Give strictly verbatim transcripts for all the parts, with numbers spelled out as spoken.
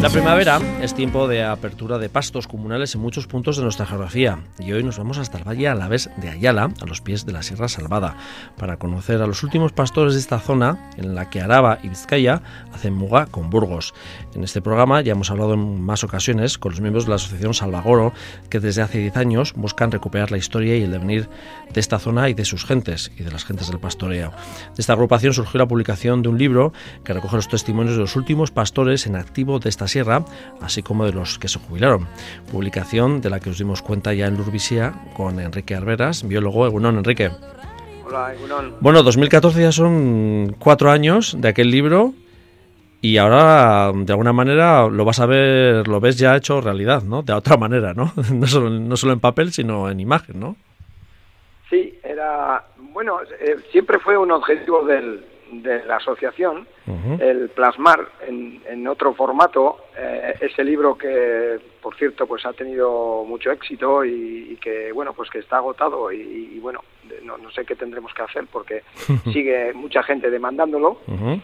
La primavera es tiempo de apertura de pastos comunales en muchos puntos de nuestra geografía y hoy nos vamos hasta el Valle Alavés de Ayala, a los pies de la Sierra Salvada, para conocer a los últimos pastores de esta zona en la que Araba y Vizcaya hacen muga con Burgos. En este programa ya hemos hablado en más ocasiones con los miembros de la asociación Salvagoro, que desde hace diez años buscan recuperar la historia y el devenir de esta zona y de sus gentes y de las gentes del pastoreo. De esta agrupación surgió la publicación de un libro que recoge los testimonios de los últimos pastores en activo de esta sierra, así como de los que se jubilaron. Publicación de la que os dimos cuenta ya en Lurvisía con Enrique Arberas, biólogo. Egunon, Enrique. Hola, Egunon. Bueno, dos mil catorce ya son cuatro años de aquel libro y ahora, de alguna manera, lo vas a ver, lo ves ya hecho realidad, ¿no? De otra manera, ¿no? No solo, no solo en papel, sino en imagen, ¿no? Sí, era... Bueno, eh, siempre fue un objetivo del, de la asociación, uh-huh. el plasmar en, en otro formato eh, ese libro que, por cierto, pues ha tenido mucho éxito y, y que, bueno, pues que está agotado y, y bueno, no, no sé qué tendremos que hacer porque sigue mucha gente demandándolo, uh-huh.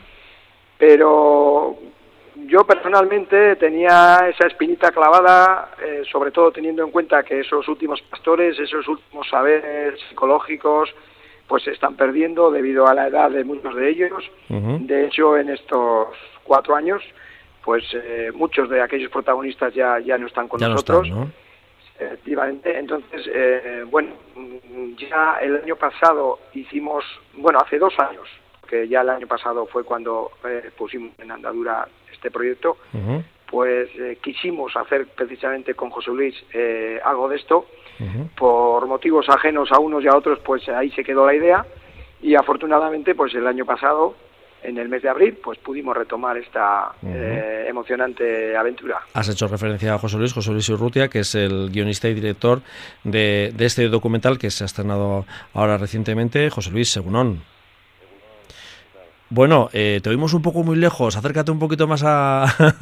pero yo personalmente tenía esa espinita clavada, eh, sobre todo teniendo en cuenta que esos últimos pastores, esos últimos saberes psicológicos, pues se están perdiendo debido a la edad de muchos de ellos. Uh-huh. De hecho, en estos cuatro años, pues eh, muchos de aquellos protagonistas ya, ya no están con ya nosotros. No están, ¿no? Efectivamente. Entonces, eh, bueno, ya el año pasado hicimos, bueno, hace dos años, que ya el año pasado fue cuando eh, pusimos en andadura este proyecto, uh-huh. pues eh, quisimos hacer precisamente con José Luis eh, algo de esto. Uh-huh. Por motivos ajenos a unos y a otros, pues ahí se quedó la idea y afortunadamente pues el año pasado, en el mes de abril, pues pudimos retomar esta uh-huh. eh, emocionante aventura. Has hecho referencia a José Luis, José Luis Urrutia, que es el guionista y director de, de este documental que se ha estrenado ahora recientemente. José Luis, egunon. Bueno, eh, te oímos un poco muy lejos, acércate un poquito más a...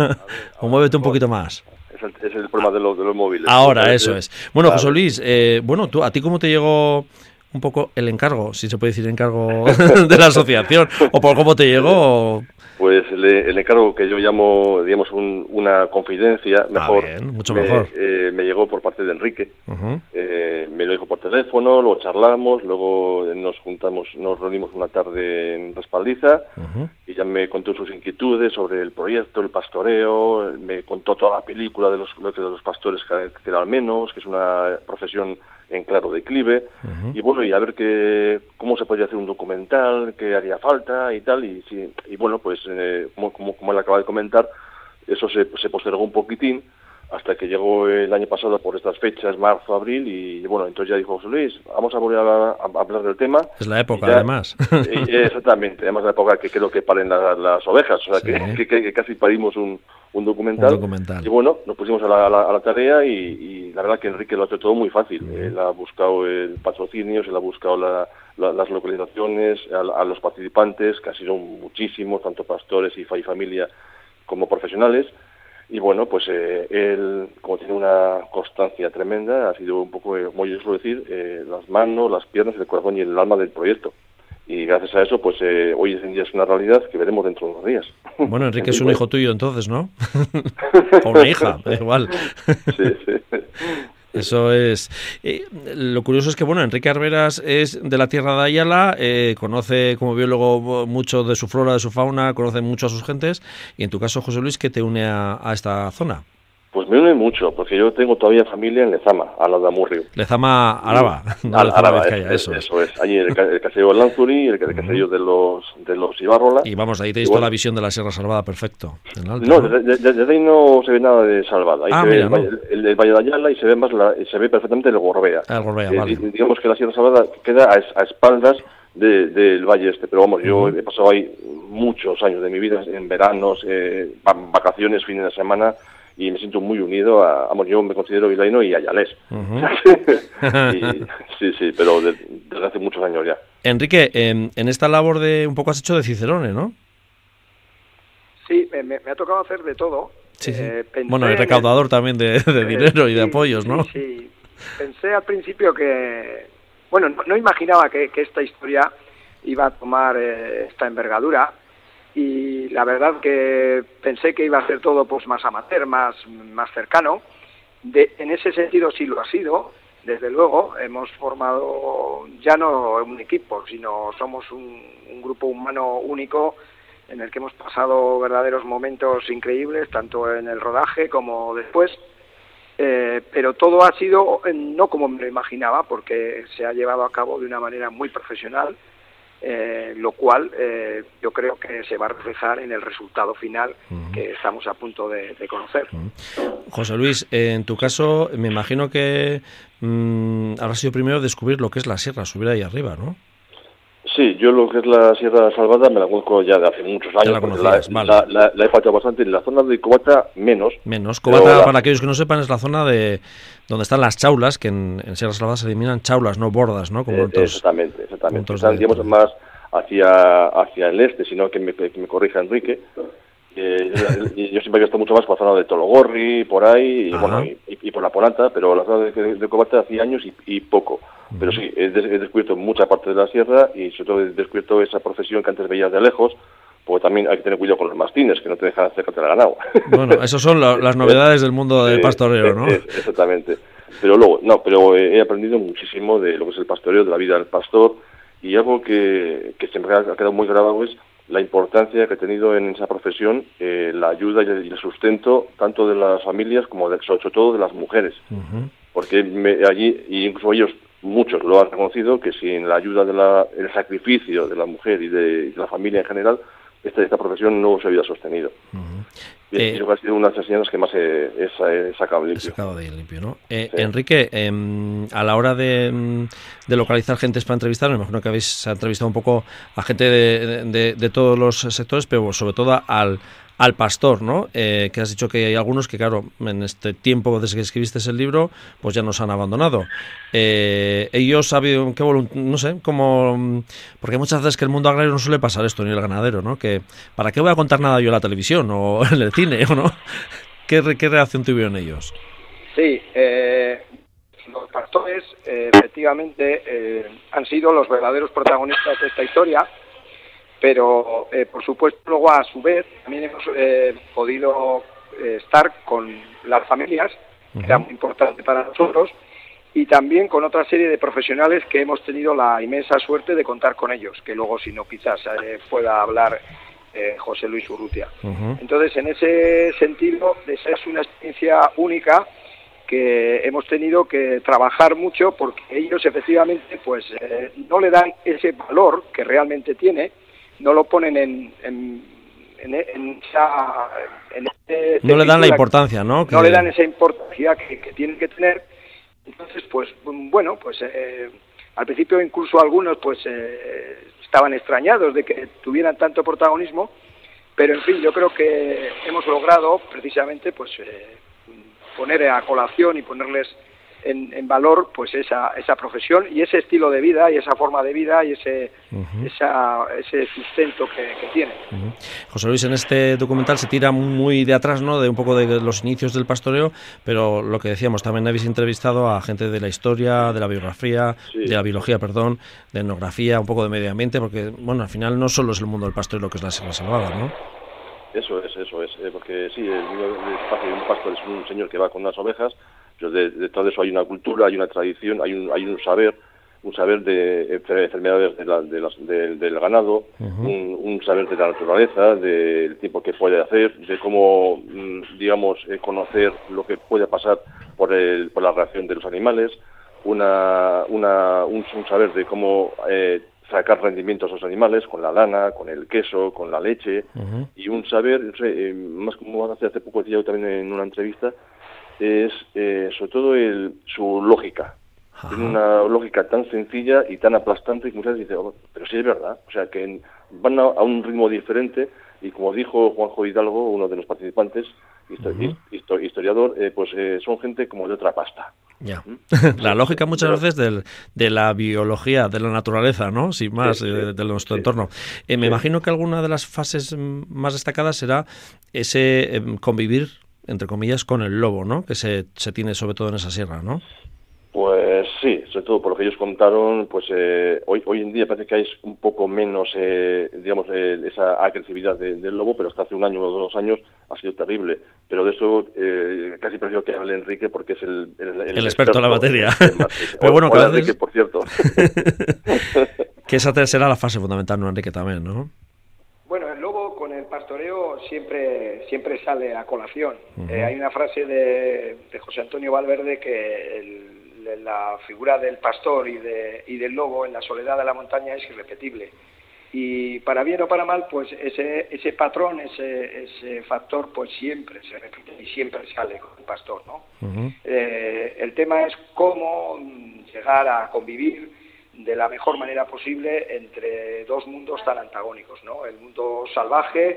o muévete un poquito más. Es el, es el problema de los, de los móviles. Ahora, eso es. Bueno, José Luis, eh, bueno, tú, ¿a ti cómo te llegó un poco el encargo, si se puede decir encargo de la asociación? ¿O por cómo te llegó? Pues el, el encargo que yo llamo, digamos, un, una confidencia, mejor, ah, bien, mucho me, mejor. Eh, me llegó por parte de Enrique. Uh-huh. Eh, me lo dijo por teléfono, luego charlamos, luego nos juntamos, nos reunimos una tarde en Respaldiza uh-huh. y ya me contó sus inquietudes sobre el proyecto, el pastoreo, me contó toda la película de los, de los pastores que era al menos, que es una profesión en claro declive, uh-huh. y bueno, y a ver que, cómo se podría hacer un documental, qué haría falta y tal, y, sí, y bueno, pues eh, como, como, como él acaba de comentar, eso se, se postergó un poquitín hasta que llegó el año pasado por estas fechas, marzo, abril, y bueno, entonces ya dijo José Luis, vamos a volver a, a hablar del tema. Es la época, ya, además. Y, exactamente, además la época que creo que paren la, las ovejas, o sea, sí. que, que, que casi parimos un, un, documental. un documental. Y bueno, nos pusimos a la, a la, a la tarea y, y la verdad que Enrique lo ha hecho todo muy fácil. Sí. Él ha buscado el patrocinio, se le ha buscado la, la, las localizaciones, a, a los participantes, que han sido muchísimos, tanto pastores y, y familia como profesionales. Y bueno, pues eh, él, como tiene una constancia tremenda, ha sido un poco, eh, como yo suelo decir, eh, las manos, las piernas, el corazón y el alma del proyecto. Y gracias a eso, pues eh, hoy en día es una realidad que veremos dentro de unos días. Bueno, Enrique es un hijo tuyo entonces, ¿no? O una hija, da igual. Sí, sí. Eso es. Eh, lo curioso es que, bueno, Enrique Arberas es de la tierra de Ayala, eh, conoce como biólogo mucho de su flora, de su fauna, conoce mucho a sus gentes, y en tu caso, José Luis, ¿qué te une a, a esta zona? Pues me une mucho, porque yo tengo todavía familia en Lezama, al lado de Amurrio. Lezama Araba, no Al, Lezama Araba, Vizcaya, es, eso es. Eso es, allí el, el caserío de Lanzuri, el, el caserío uh-huh. de los de los Ibarrola. Y vamos, ahí tenéis bueno, toda la visión de la Sierra Salvada, perfecto. Alto, no, ¿no? Desde, desde, desde ahí no se ve nada de Salvada, ahí ah, se mira, ve el, no. valle, el, el Valle de Ayala y se ve más la, se ve perfectamente el Gorbea. Ah, el Gorbea, eh, vale. Digamos que la Sierra Salvada queda a, a espaldas de, del valle este, pero vamos, uh-huh. yo he pasado ahí muchos años de mi vida, en veranos, eh, vacaciones, fines de semana, y me siento muy unido a, vamos, yo me considero vilaino y ayalés. Uh-huh. y, sí, sí, pero de, desde hace muchos años ya. Enrique, en, en esta labor de un poco has hecho de Cicerone, ¿no? Sí, me, me ha tocado hacer de todo. Sí, sí. Eh, bueno, y recaudador el, también de, de eh, dinero y de sí, apoyos, ¿no? Sí, sí. Pensé al principio que, bueno, no, no imaginaba que, que esta historia iba a tomar eh, esta envergadura. y la verdad que pensé que iba a ser todo pues más amateur, más, más cercano. De, en ese sentido sí lo ha sido, desde luego. Hemos formado ya no un equipo, sino somos un, un grupo humano único en el que hemos pasado verdaderos momentos increíbles, tanto en el rodaje como después. Eh, pero todo ha sido no como me lo imaginaba, porque se ha llevado a cabo de una manera muy profesional. Eh, lo cual eh, yo creo que se va a reflejar en el resultado final uh-huh. que estamos a punto de, de conocer. Uh-huh. José Luis, eh, en tu caso me imagino que mmm, habrá sido primero descubrir lo que es la sierra, subir ahí arriba, ¿no? Sí, yo lo que es la Sierra Salvada me la conozco ya de hace muchos años. Ya la conocías, la, vale. la, la, la he pasado bastante. En la zona de Covata, menos. Menos. Covata, la... para aquellos que no sepan, es la zona de donde están las chaulas, que en, en Sierra Salvada se eliminan chaulas, no bordas, ¿no? Como eh, otros, exactamente, exactamente. Están, digamos, más hacia, hacia el este, sino que me, que me corrija Enrique. Eh, yo siempre he estado mucho más por la zona de Tologorri, por ahí, y, bueno, y, y por la Polanta, pero la zona de, de Covata hacía años y, y poco. Pero sí, he, des, he descubierto mucha parte de la sierra y sobre todo he descubierto esa profesión que antes veías de lejos, porque también hay que tener cuidado con los mastines, que no te dejan acercarte al ganado. Bueno, esas son la, las novedades del mundo del pastoreo, ¿no? Eh, eh, exactamente. Pero luego, no, pero he aprendido muchísimo de lo que es el pastoreo, de la vida del pastor, y algo que, que siempre ha quedado muy grabado es la importancia que ha tenido en esa profesión eh, la ayuda y el sustento tanto de las familias como de, sobre todo de las mujeres. Uh-huh. Porque me, allí, y incluso ellos, muchos lo han reconocido, que sin la ayuda del de sacrificio de la mujer y de, de la familia en general, esta, esta profesión no se hubiera sostenido. Uh-huh. Y eh, eso ha sido una de las enseñanzas que más he, he, he sacado limpio. He sacado de limpio, ¿no? Eh, sí. Enrique, eh, a la hora de, de localizar gentes para entrevistar, me imagino que habéis entrevistado un poco a gente de, de, de todos los sectores, pero sobre todo al... al pastor, ¿no? Eh, que has dicho que hay algunos que, claro, en este tiempo desde que escribiste el libro, pues ya nos han abandonado. Eh, ellos saben, qué volunt- no sé, como... Porque muchas veces que el mundo agrario no suele pasar esto, ni el ganadero, ¿no? Que, ¿para qué voy a contar nada yo en la televisión o en el cine, o no? ¿Qué, qué reacción tuvieron ellos? Sí, eh, los pastores, eh, efectivamente, eh, han sido los verdaderos protagonistas de esta historia. Pero, eh, por supuesto, luego a su vez también hemos eh, podido eh, estar con las familias, que uh-huh. era muy importante para nosotros, y también con otra serie de profesionales que hemos tenido la inmensa suerte de contar con ellos, que luego, si no, quizás eh, pueda hablar eh, José Luis Urrutia. Uh-huh. Entonces, en ese sentido, esa es una experiencia única que hemos tenido que trabajar mucho, porque ellos, efectivamente, pues eh, no le dan ese valor que realmente tiene, no lo ponen en, en, en, en esa... En ese no le dan la importancia, ¿no? No que... le dan esa importancia que, que tienen que tener. Entonces, pues, bueno, pues eh, al principio incluso algunos pues eh, estaban extrañados de que tuvieran tanto protagonismo, pero en fin, yo creo que hemos logrado precisamente pues eh, poner a colación y ponerles En, en valor pues esa esa profesión y ese estilo de vida y esa forma de vida y ese uh-huh. esa, ese sustento que, que tiene. Uh-huh. José Luis, en este documental se tira muy de atrás, ¿no? De un poco de los inicios del pastoreo, pero lo que decíamos, también habéis entrevistado a gente de la historia, de la biografía, sí. de la biología, perdón, de etnografía, un poco de medio ambiente, porque bueno, al final no solo es el mundo del pastoreo lo que es la Sierra Salvada, ¿no? Eso es, eso es, eh, porque sí, el, el, un pastor es un señor que va con unas ovejas, pero de, de todo eso hay una cultura, hay una tradición, hay un, hay un saber, un saber de enfermedades de la, de las, de, del ganado, uh-huh. un, un saber de la naturaleza, del tiempo que puede hacer, de cómo, digamos, eh, conocer lo que puede pasar por, el, por la reacción de los animales, una, una, un, un saber de cómo eh, sacar rendimientos a los animales con la lana, con el queso, con la leche, uh-huh. y un saber, no sé, eh, más como hace, hace poco decía yo también en una entrevista, es eh, sobre todo el, su lógica. Ajá. Tiene una lógica tan sencilla y tan aplastante que muchas veces dice, oh, pero sí es verdad, o sea que van a, a un ritmo diferente y como dijo Juanjo Hidalgo, uno de los participantes, histori- uh-huh. historiador, eh, pues eh, son gente como de otra pasta. Ya. ¿Mm? La lógica muchas pero, veces del, de la biología, de la naturaleza, ¿no? Sin más, sí, sí, de, de nuestro sí, entorno. Eh, me sí. imagino que alguna de las fases más destacadas será ese eh, convivir, entre comillas, con el lobo, ¿no? Que se, se tiene sobre todo en esa sierra, ¿no? Pues Pues sí, sobre todo por lo que ellos contaron, pues eh, hoy hoy en día parece que hay un poco menos, eh, digamos, eh, esa agresividad de, del lobo, pero hasta hace un año o dos años ha sido terrible. Pero de eso eh, casi prefiero que hable Enrique porque es el, el, el, el experto en la materia. Pero o, bueno, hola, veces... Enrique, por cierto. Que esa será la fase fundamental, ¿no, Enrique, también, ¿no? Bueno, el lobo con el pastoreo siempre siempre sale a colación. Uh-huh. Eh, hay una frase de, de José Antonio Valverde que el, la figura del pastor y, de, y del lobo en la soledad de la montaña es irrepetible. Y para bien o para mal, pues ese ese patrón, ese ese factor, pues siempre se repite y siempre sale con el pastor, ¿no? Uh-huh. Eh, el tema es cómo llegar a convivir de la mejor manera posible entre dos mundos tan antagónicos, ¿no? El mundo salvaje,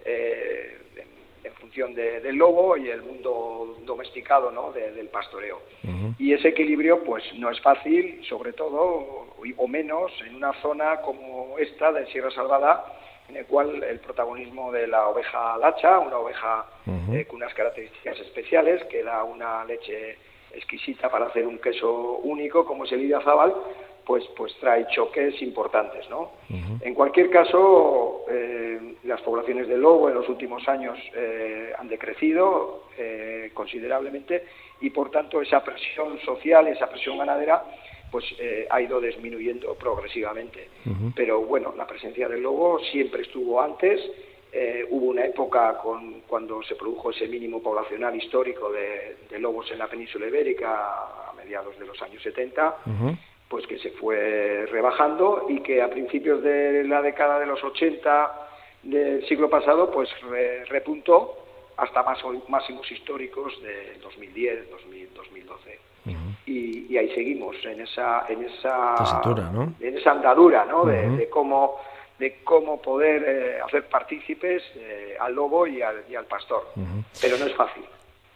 eh, en, en función de, del lobo, y el mundo domesticado, ¿no? De, del pastoreo. Uh-huh. Y ese equilibrio, pues, no es fácil, sobre todo, o, o menos, en una zona como esta de Sierra Salvada, en el cual el protagonismo de la oveja lacha, una oveja uh-huh. eh, con unas características especiales, que da una leche exquisita para hacer un queso único, como es el Idiazábal, pues pues trae choques importantes, ¿no? Uh-huh. En cualquier caso, eh, las poblaciones de lobo en los últimos años eh, han decrecido eh, considerablemente, y por tanto esa presión social, esa presión ganadera, pues eh, ha ido disminuyendo progresivamente. Uh-huh. Pero bueno, la presencia del lobo siempre estuvo antes. Eh, hubo una época con, cuando se produjo ese mínimo poblacional histórico de, de lobos en la península ibérica a mediados de los años setenta, uh-huh. pues que se fue rebajando, y que a principios de la década de los ochenta del siglo pasado pues re, repuntó hasta más, máximos históricos de dos mil diez, dos mil, dos mil doce. Uh-huh. y, y ahí seguimos en esa en esa Tesitura, ¿no? en esa andadura, ¿no? Uh-huh. de, de cómo de cómo poder eh, hacer partícipes eh, al lobo y al, y al pastor. Uh-huh. Pero no es fácil.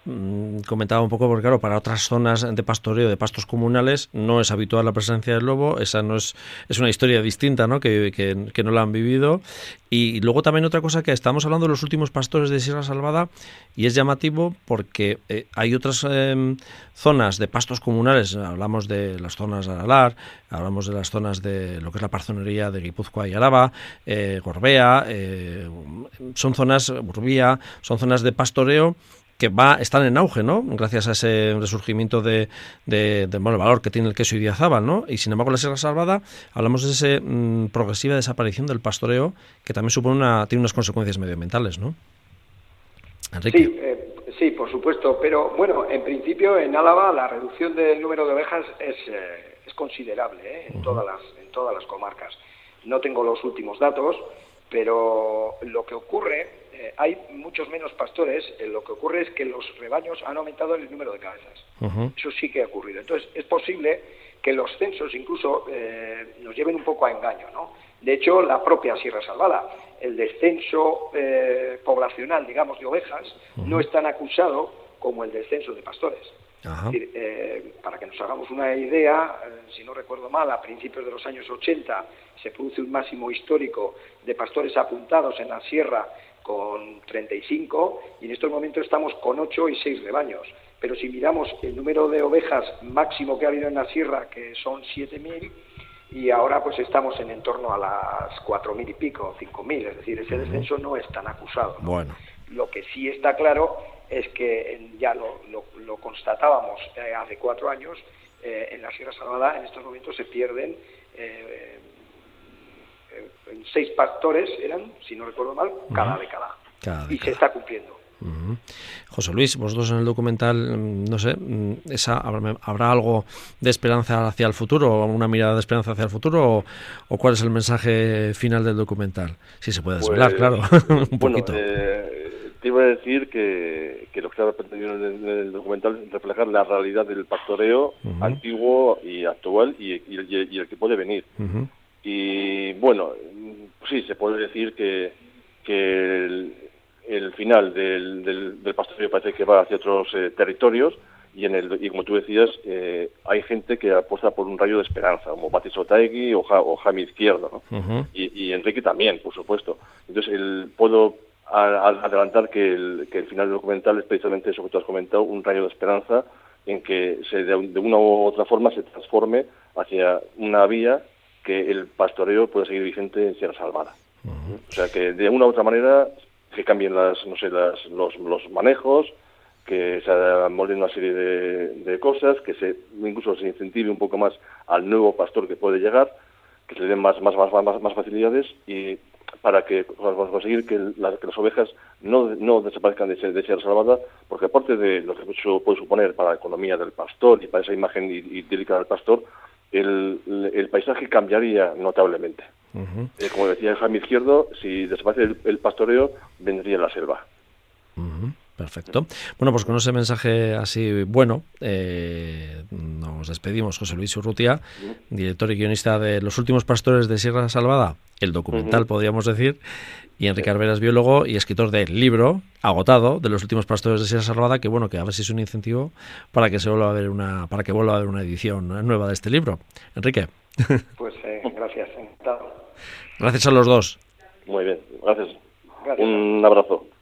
Mm, comentaba un poco porque, claro, para otras zonas de pastoreo, de pastos comunales, no es habitual la presencia del lobo. Esa no es es una historia distinta, ¿no? Que, que, que no la han vivido. Y luego también otra cosa, que estamos hablando de los últimos pastores de Sierra Salvada, y es llamativo porque eh, hay otras eh, zonas de pastos comunales. Hablamos de las zonas de Aralar, hablamos de las zonas de lo que es la parzonería de Guipúzcoa y Araba, eh, Gorbea, eh, son zonas, Urbía, son zonas de pastoreo que va están en auge, ¿no? Gracias a ese resurgimiento de, de, de bueno, el valor que tiene el queso Idiazábal, ¿no? Y sin embargo, la Sierra Salvada, hablamos de esa mmm, progresiva desaparición del pastoreo, que también supone una tiene unas consecuencias medioambientales, ¿no? Enrique. Sí, eh, sí, por supuesto, pero bueno, en principio en Álava la reducción del número de ovejas es, eh, es considerable, ¿eh? en, uh-huh. todas las, en todas las comarcas. No tengo los últimos datos, pero lo que ocurre... Eh, hay muchos menos pastores, eh, lo que ocurre es que los rebaños han aumentado el número de cabezas. Uh-huh. Eso sí que ha ocurrido. Entonces, es posible que los censos incluso eh, nos lleven un poco a engaño, ¿no? De hecho, la propia Sierra Salvada, el descenso eh, poblacional, digamos, de ovejas, uh-huh. no es tan acusado como el descenso de pastores. Uh-huh. Es decir, eh, para que nos hagamos una idea, eh, si no recuerdo mal, a principios de los años ochenta se produce un máximo histórico de pastores apuntados en la sierra con treinta y cinco, y en estos momentos estamos con ocho y seis rebaños. Pero si miramos el número de ovejas máximo que ha habido en la sierra, que son siete mil, y ahora pues estamos en, en torno a las cuatro mil y pico, cinco mil, es decir, ese descenso no es tan acusado, ¿no? Bueno. Lo que sí está claro es que ya lo, lo, lo constatábamos eh, hace cuatro años, eh, en la Sierra Salvada en estos momentos se pierden eh, en seis pastores, eran, si no recuerdo mal, cada uh-huh. década. Cada década. Y se está cumpliendo. Uh-huh. José Luis, vosotros en el documental, no sé, esa, ¿habrá algo de esperanza hacia el futuro, una mirada de esperanza hacia el futuro, o, o cuál es el mensaje final del documental? Si se puede desvelar, pues, claro, un bueno, poquito. Eh, te iba a decir que, que lo que se ha pretendido en el documental es reflejar la realidad del pastoreo uh-huh. antiguo y actual, y, y, y el que puede venir. Uh-huh. Y bueno, sí, se puede decir que, que el, el final del, del, del pastoreo parece que va hacia otros eh, territorios, y en el y como tú decías, eh, hay gente que apuesta por un rayo de esperanza, como Batis Otaegui o, ja, o Jaime Izquierdo, ¿no? Uh-huh. y, y Enrique también, por supuesto. Entonces, el, puedo a, a, adelantar que el, que el final del documental es precisamente eso que tú has comentado, un rayo de esperanza en que se, de, de una u otra forma se transforme hacia una vía que el pastoreo pueda seguir vigente en Sierra Salvada. Uh-huh. O sea, que de una u otra manera se cambien las, no sé, las, los, los manejos, que se amolden una serie de, de cosas, que se incluso se incentive un poco más al nuevo pastor que puede llegar, que se le den más, más, más, más, más facilidades y para que para conseguir que, la, que las ovejas no, no desaparezcan de, de Sierra Salvada, porque aparte de lo que eso puede suponer para la economía del pastor y para esa imagen idílica del pastor, el, el paisaje cambiaría notablemente. Uh-huh. Eh, como decía Jaime Izquierdo, si desaparece el, el pastoreo, vendría la selva. Uh-huh. Perfecto. Bueno, pues con ese mensaje así bueno, eh, nos despedimos. José Luis Urrutia, director y guionista de Los últimos pastores de Sierra Salvada, el documental, uh-huh. podríamos decir, y Enrique Arberas, biólogo y escritor del libro agotado de Los últimos pastores de Sierra Salvada, que bueno, que a ver si es un incentivo para que se vuelva a ver una, para que vuelva a haber una edición nueva de este libro. Enrique. Pues eh, gracias, encantado. Gracias a los dos. Muy bien, gracias. Gracias. Un abrazo.